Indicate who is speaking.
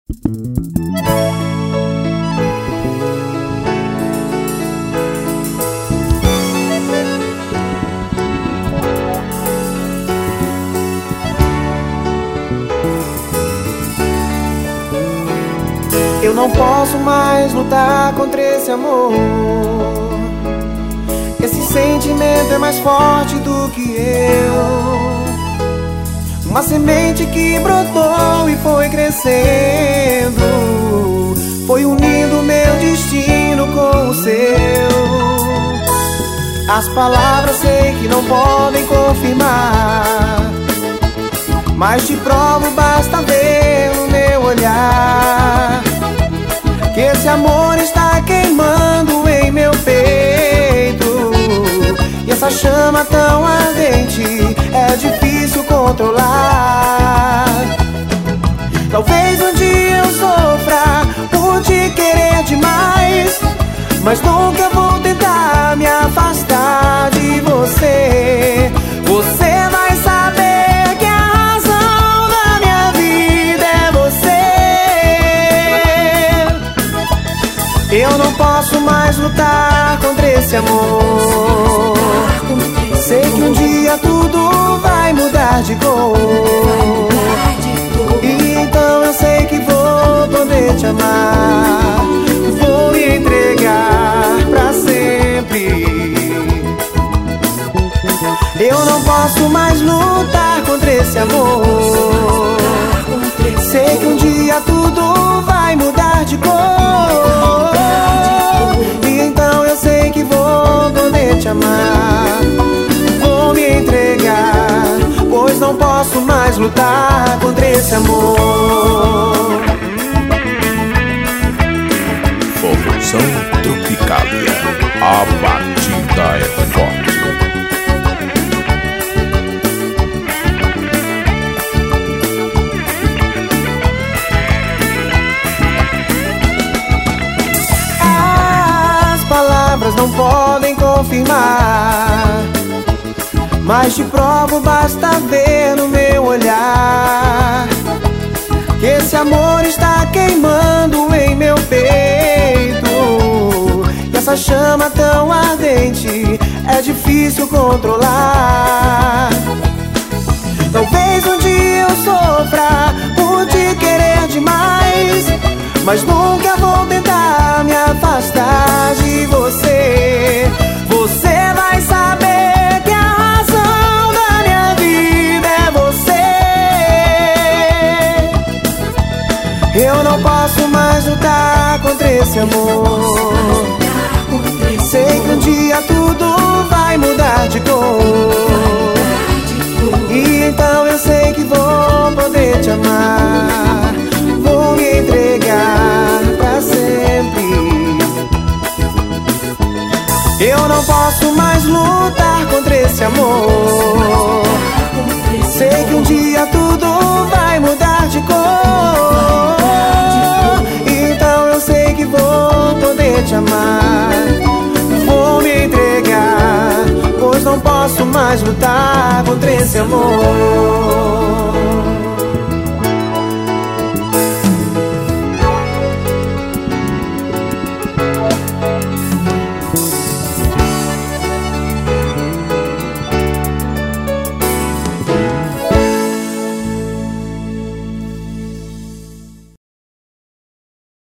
Speaker 1: Eu não posso mais lutar contra esse amor. Esse sentimento é mais forte do que eu. Uma semente que brotou e foi crescendo, foi unindo meu destino com o seu. As palavras sei que não podem confirmar, mas te provo, basta ver no meu olhar que esse amor está queimando em meu peito. E essa chama tão ardente é difícil controlar. Talvez um dia eu sofra por te querer demais, mas nunca vou tentar me afastar de você. Você vai saber que a razão da minha vida é você. Eu não posso mais lutar contra esse amor. Sei que um dia tudo vai mudar de cor, e então eu sei que vou poder te amar. Vou me entregar pra sempre. Eu não posso mais lutar contra esse amor. Sei que um dia tudo vai mudar de cor, e então eu sei que vou poder te amar. Vou me entregar, pois não posso mais lutar contra esse amor.
Speaker 2: Forrozão Tropicália, a batida é forte.
Speaker 1: As palavras não podem confirmar, mas te provo, basta ver no meu olhar que esse amor está queimando em meu peito. E essa chama tão ardente é difícil controlar. Talvez um dia eu sofra por te querer demais, mas nunca vou tentar me afastar de você. Você vai saber que a razão da minha vida é você. Eu não posso mais lutar contra esse amor. Sei que um dia tudo vai mudar de cor, e então eu sei que vou poder te amar. Vou me entregar pra sempre. Eu não posso mais lutar contra esse amor. Sei que um dia tudo vai mudar de cor, então eu sei que vou poder te amar. Vou me entregar, pois não posso mais lutar contra esse amor.